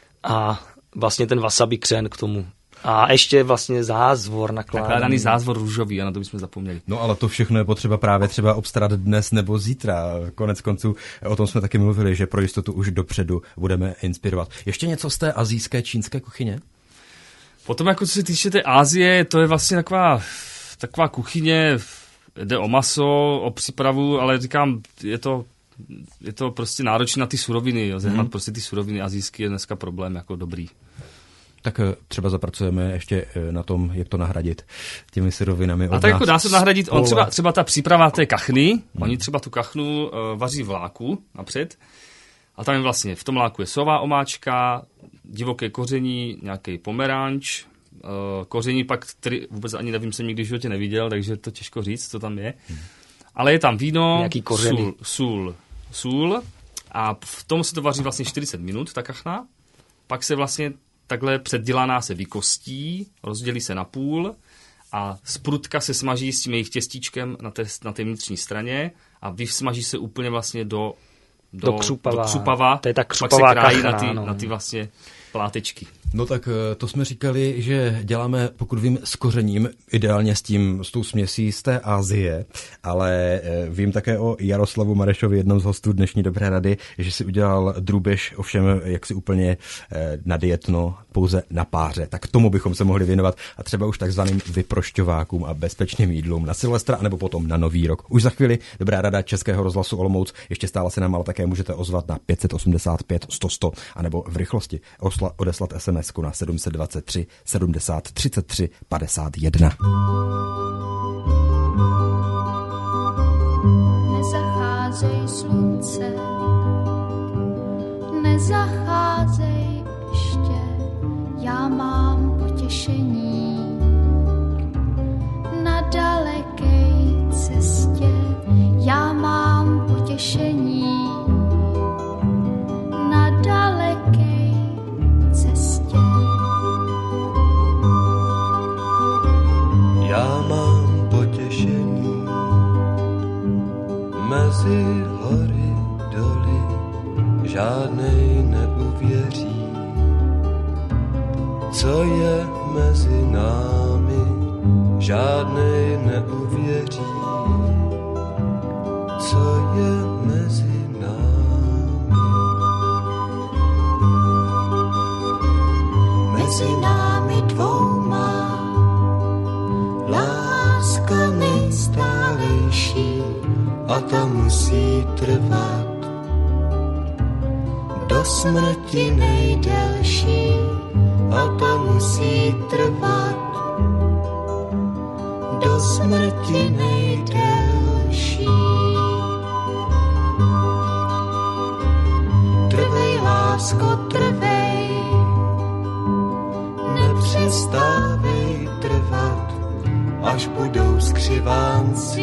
a vlastně ten wasabi křen k tomu. A ještě vlastně zázvor nakládaný. Nakládaný zázvor růžový, a na to bychom zapomněli. No ale to všechno je potřeba právě třeba obstarat dnes nebo zítra. Konec konců o tom jsme taky mluvili, že pro jistotu už dopředu budeme inspirovat. Ještě něco z té asijské čínské kuchyně? Potom jako co se týče té Asie, to je vlastně taková, taková kuchyně, jde o maso, o přípravu, ale říkám, je to, je to prostě náročné na ty suroviny. Jo. Zehnat hmm. prostě ty suroviny asijské je dneska problém jako dobrý. Tak třeba zapracujeme ještě na tom, jak to nahradit těmi surovinami. A tak jako dá se nahradit, on třeba, třeba ta příprava té kachny, hmm. oni třeba tu kachnu uh, vaří v láku napřed a tam je vlastně, v tom láku je sojová omáčka, divoké koření, nějaký pomeranč, uh, koření pak, který vůbec ani nevím, jsem nikdy v životě neviděl, takže to těžko říct, co tam je. Hmm. Ale je tam víno, sůl, sůl, sůl a v tom se to vaří vlastně čtyřicet minut, ta kachna, pak se vlastně takhle předdělaná se vykostí, rozdělí se na půl a z prutka se smaží s tím jejich těstíčkem na té, na té vnitřní straně a vysmaží se úplně vlastně do, do, do křupava. Do křupava. To je ta křupavá pak se krájí kachna, na ty, no. na ty vlastně plátečky. No tak to jsme říkali, že děláme, pokud vím, s kořením, ideálně s tím, s tou směsí z té Asie, ale vím také o Jaroslavu Marešovi, jednom z hostů dnešní Dobré rady, že si udělal drůbež, ovšem jaksi úplně na dietno, pouze na páře. Tak tomu bychom se mohli věnovat a třeba už takzvaným vyprošťovákům a bezpečným jídlům na Silvestra, anebo potom na Nový rok. Už za chvíli Dobrá rada Českého rozhlasu Olomouc, ještě stále se nám ale také můžete ozvat na pět osmdesát pět sto sto, anebo v rychlosti osla, odeslat es em esku na sedm set dvacet tři sedmdesát třicet tři padesát jedna. Nezacházej slunce, nezacházej ještě, já mám potěšení na dalekej cestě, já mám potěšení na dalekej cestě. Já mám potěšení mezi hory doly, žádnej neuvěří, co je mezi námi, žádnej neuvěří, co je mezi námi. Mezi námi dvouma láska nejstálejší a ta musí trvat do smrti nejdelší a ta musí trvat do smrti nejdelší. Trvej, lásko, trvej, nepřestávej trvat, až budou skřivánci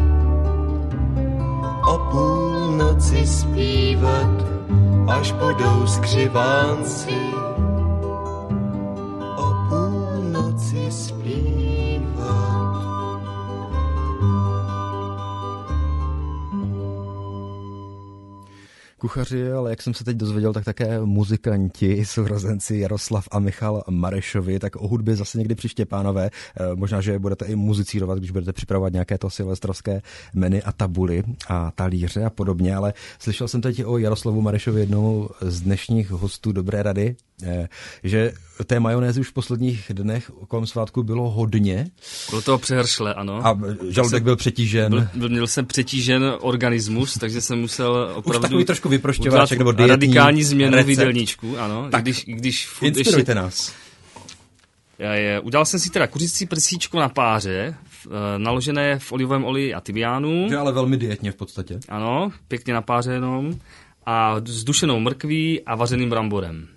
o půlnoci zpívat, až budou skřivánci o půlnoci zpívat. Kuchaři, ale jak jsem se teď dozvěděl, tak také muzikanti, sourozenci Jaroslav a Michal Marešovi, tak o hudbě zase někdy příště, pánové. Možná, že budete i muzicírovat, když budete připravovat nějaké to silvestrovské menu a tabuly a talíře a podobně, ale slyšel jsem teď o Jaroslavu Marešovi, jednou z dnešních hostů Dobré rady, že té majonézy už v posledních dnech kolem svátku bylo hodně. Bylo toho přehršle, ano. A žaludek byl přetížen. Byl, byl, měl jsem přetížen organismus, takže jsem musel opravdu už takový trošku vyprošťováček nebo dietní radikální změnu recept. v jídelníčku, ano. Tak, když, když inspirujte ještě, nás. Já je, udělal jsem si teda kuřecí prsíčko na páře, naložené v olivovém oleji a tymiánu. To je ale velmi dietně v podstatě. Ano, pěkně na páře jenom. A s dušenou mrkví a vařeným bramborem.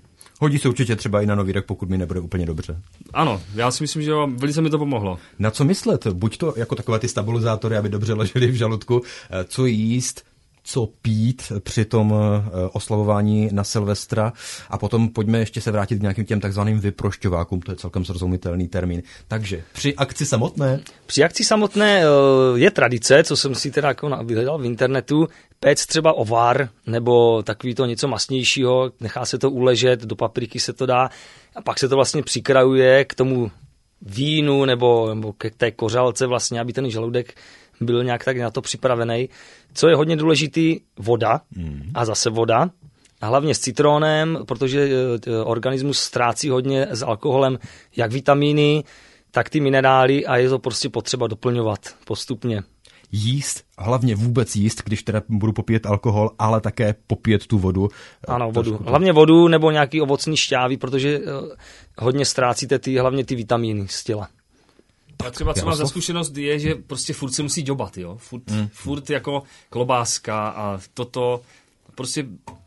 Hodí se určitě třeba i na nový rok, pokud mi nebude úplně dobře. Ano, já si myslím, že jo, velice mi to pomohlo. Na co myslet? Buď to jako takové ty stabilizátory, aby dobře ležely v žaludku, co jíst, co pít při tom oslavování na Silvestra a potom pojďme ještě se vrátit k nějakým těm takzvaným vyprošťovákům, to je celkem srozumitelný termín. Takže při akci samotné? Při akci samotné je tradice, co jsem si teda jako vyhledal v internetu, péct třeba ovar nebo takový to něco masnějšího, nechá se to uležet, do papriky se to dá a pak se to vlastně přikrajuje k tomu vínu nebo, nebo k té kořalce vlastně, aby ten žaludek byl nějak tak na to připravený. Co je hodně důležitý, voda mm. a zase voda. A hlavně s citronem, protože organismus ztrácí hodně s alkoholem jak vitamíny, tak ty minerály a je to prostě potřeba doplňovat postupně. Jíst, hlavně vůbec jíst, když teda budu popíjet alkohol, ale také popíjet tu vodu. Ano, vodu. Hlavně vodu nebo nějaký ovocný šťávy, protože hodně ztrácíte ty, hlavně ty vitamíny z těla. Já třeba, co mám za zkušenost, je, že prostě furt se musí džobat, jo. Furt, mm. furt jako klobáska a toto. Prostě,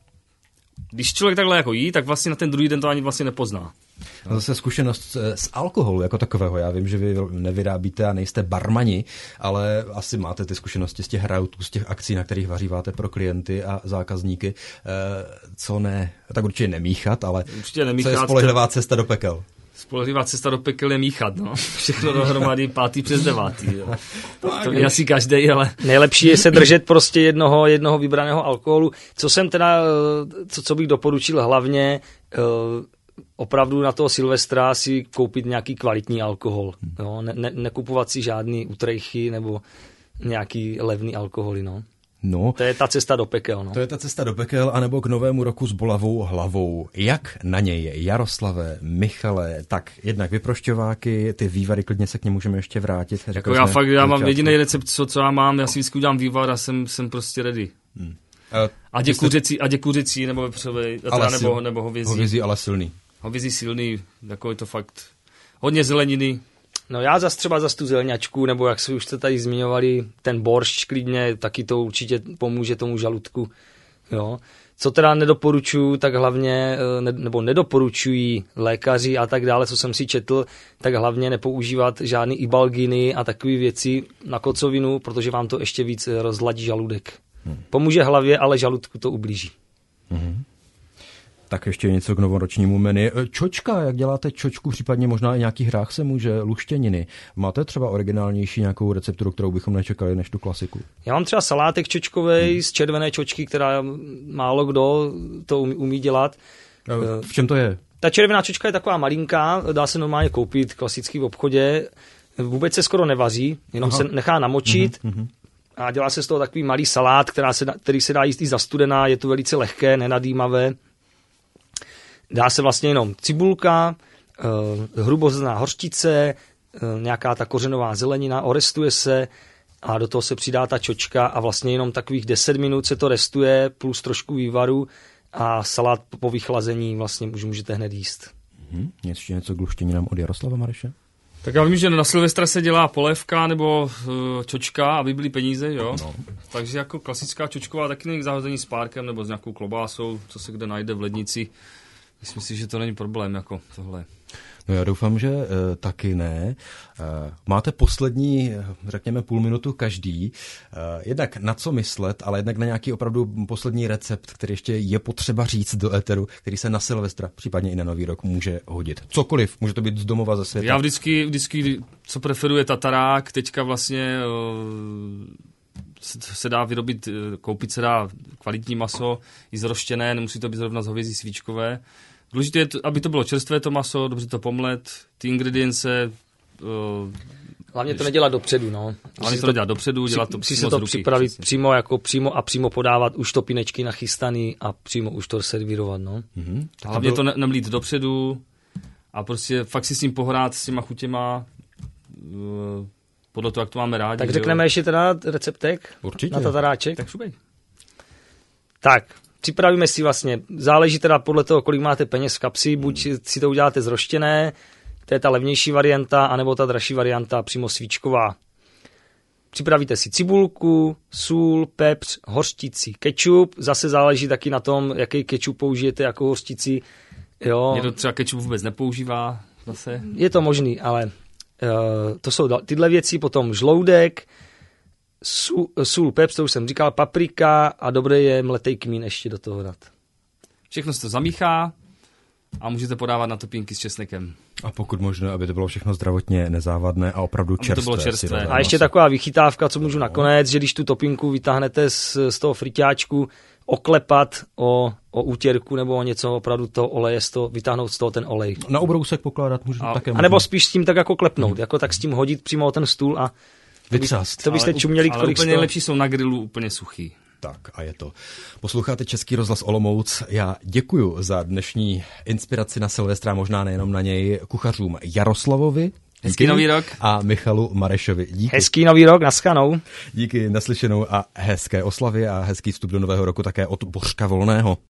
když člověk takhle jako jí, tak vlastně na ten druhý den to ani vlastně nepozná. A zase zkušenost z alkoholu jako takového. Já vím, že vy nevyrábíte a nejste barmani, ale asi máte ty zkušenosti z těch hrautů, z těch akcí, na kterých vaříváte pro klienty a zákazníky. Co ne, tak určitě nemíchat, ale určitě nemíchat, co je spolehlivá cesta do pekel? Spolehlivá cesta do pekel je míchat, no. Všechno dohromady pátý přes devátý, jo. To je asi každej, ale... Nejlepší je se držet prostě jednoho, jednoho vybraného alkoholu. Co jsem teda, co, co bych doporučil hlavně, opravdu na toho Silvestra si koupit nějaký kvalitní alkohol. Jo? Ne, ne, nekupovat si žádný utrejchy nebo nějaký levný alkoholy, no. No, to je ta cesta do pekel. No. To je ta cesta do pekel, anebo k novému roku s bolavou hlavou. Jak na něj, Jaroslave, Michale, tak jednak vyprošťováky, ty vývary, klidně se k něm můžeme ještě vrátit. Jako já fakt, já mám jediný recept, co, co já mám, já si vždycky udělám vývar a jsem, jsem prostě ready. Hmm. A ať je kuřecí, ať je kuřecí, nebo vepřovej, nebo, nebo hovězí. Hovězí, ale silný. Hovězí silný, jako je to fakt hodně zeleniny. No já zas třeba zas tu zelňačku, nebo jak se už jste tady zmiňovali, ten boršč klidně, taky to určitě pomůže tomu žaludku. Jo. Co teda nedoporučuji, tak hlavně, ne, nebo nedoporučují lékaři a tak dále, co jsem si četl, tak hlavně nepoužívat žádný ibalginy a takové věci na kocovinu, protože vám to ještě víc rozladí žaludek. Hmm. Pomůže hlavě, ale žaludku to ublíží. Hmm. Tak ještě něco k novoročnímu menu. Čočka, jak děláte čočku, případně možná i nějaký hrách se může, luštěniny. Máte třeba originálnější nějakou recepturu, kterou bychom nečekali než tu klasiku? Já mám třeba salátek čočkovej hmm. z červené čočky, která málo kdo to umí, umí dělat. V čem to je? Ta červená čočka je taková malinká, dá se normálně koupit klasicky v obchodě. Vůbec se skoro nevaří, jenom Aha. se nechá namočit. Hmm. A dělá se z toho takový malý salát, která se, který se dá jíst i zastudená, je to velice lehké, nenadýmavé. Dá se vlastně jenom cibulka, uh, hrubozrnná hořčice, uh, nějaká ta kořenová zelenina, orestuje se a do toho se přidá ta čočka a vlastně jenom takových deset minut se to restuje plus trošku vývaru a salát po vychlazení vlastně už můžete hned jíst. Hmm, ještě něco k luštěninám od Jaroslava Mareše? Tak já vím, že na Silvestra se dělá polévka nebo uh, čočka, aby byly peníze, jo. No. Takže jako klasická čočková taky není k zahození s párkem nebo s nějakou klobásou, co se kde najde v lednici. Myslím si, že to není problém jako tohle. No já doufám, že e, taky ne. E, máte poslední, řekněme, půl minutu každý. E, jednak na co myslet, ale jednak na nějaký opravdu poslední recept, který ještě je potřeba říct do éteru, který se na Silvestra, případně i na Nový rok může hodit. Cokoliv, může to být z domova, ze světa. Já vždycky, vždycky co preferuje tatarák, teďka vlastně se dá vyrobit, koupit se dá kvalitní maso, i zroštěné, nemusí to být zrovna z hovězí svíčkové. Důležité je, aby to bylo čerstvé to maso, dobře to pomlet, ty ingredience. Uh, Hlavně to nedělat dopředu, no. Hlavně to nedělat dopředu, dělat to přímo se to připravit přesně. přímo jako přímo a přímo podávat už topinečky nachystaný a přímo už to servírovat, no. Mm-hmm. Hlavně to, bylo... to nemlít dopředu a prostě fakt si s tím pohrát s těma chutěma. Uh, podle toho, jak to máme rádi. Tak řekneme jo? ještě teda receptek Určitě. Na tataráček. Tak šubej. Tak, připravíme si vlastně, záleží teda podle toho, kolik máte peněz v kapsi, buď si to uděláte zroštěné, to je ta levnější varianta, anebo ta dražší varianta přímo svíčková. Připravíte si cibulku, sůl, pepř, hořčici, kečup, zase záleží taky na tom, jaký kečup použijete jako hořčici, Jo. Někdo třeba kečup vůbec nepoužívá zase. Je to možný, ale uh, to jsou tyhle věci, potom žloudek, sůl, sůl pepř, to už jsem říkal, paprika a dobré je mletej kmín ještě do toho dát. Všechno se to zamíchá a můžete podávat na topínky s česnekem. A pokud možno, aby to bylo všechno zdravotně nezávadné a opravdu čerstvé. To bylo čerstvé. A ještě taková vychytávka, co můžu nakonec, že když tu topinku vytáhnete z, z toho friťáčku, oklepat o, o útěrku nebo o něco opravdu toho oleje, z toho, vytáhnout z toho ten olej. Na obrousek pokládat můžu a, také. A nebo spíš s tím tak jako klepnout, hmm. jako tak s tím hodit přímo o ten stůl a vytřást. To byste ale, čuměli, ale kolik úplně sto... lepší jsou na grilu úplně suchý. Tak a je to. Posloucháte Český rozhlas Olomouc. Já děkuju za dnešní inspiraci na Silvestra, možná nejenom na něj, kuchařům Jaroslavovi. Hezký díky. Nový rok. A Michalu Marešovi. Díky. Hezký nový rok, naschledanou. Díky, naslyšenou a hezké oslavy a hezký vstup do nového roku také od Bořka Volného.